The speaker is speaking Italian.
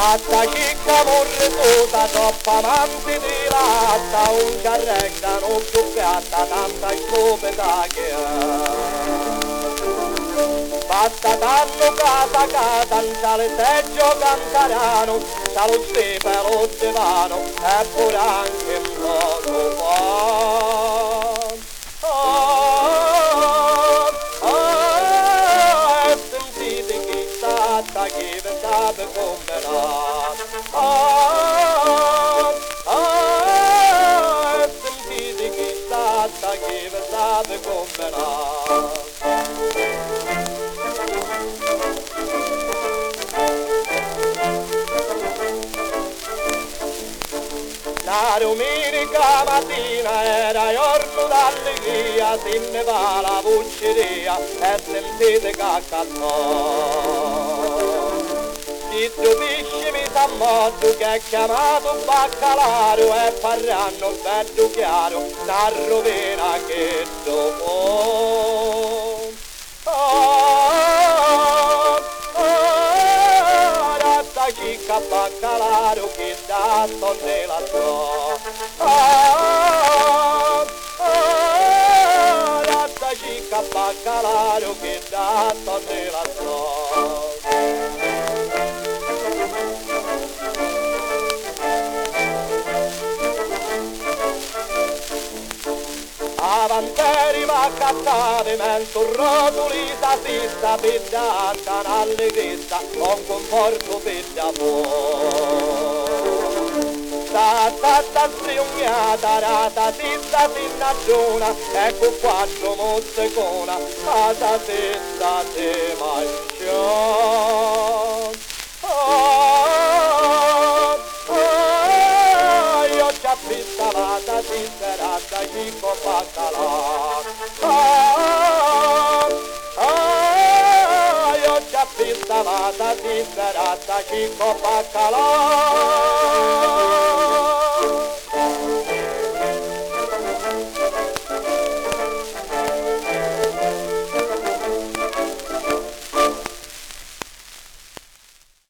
Sta chicca morretuta, troppo amanti di latta, un carreggia non più piatta, tanta scopeta che ha. Basta tanto casa casa, in sale seggio cantarano, c'ha lo stipelo divano, e pure anche un poco buono. E sentite chi sta, chi vi sape come là. E sentite chi sta, chi vi sape come là. La domenica mattina era giorno d'allegria, se ne va la vucceria e sentite caccattò. Chitto pesce mi sa morto che è chiamato baccalaro e parranno bello chiaro, una rovina che dopo. Chicca baccalaro che da tonne la so. La chicca baccalaro che da tonne la so. Avanteri ma cattate mento rotoli sa sista pedata n'allegrezza con conforto per da Tata striugnata rata sista sinnagiona ecco quattro mozzecona casa sesta te mangiò. Io già pistavata disperata chico baccalà. Io già pistavata disperata chico baccalà.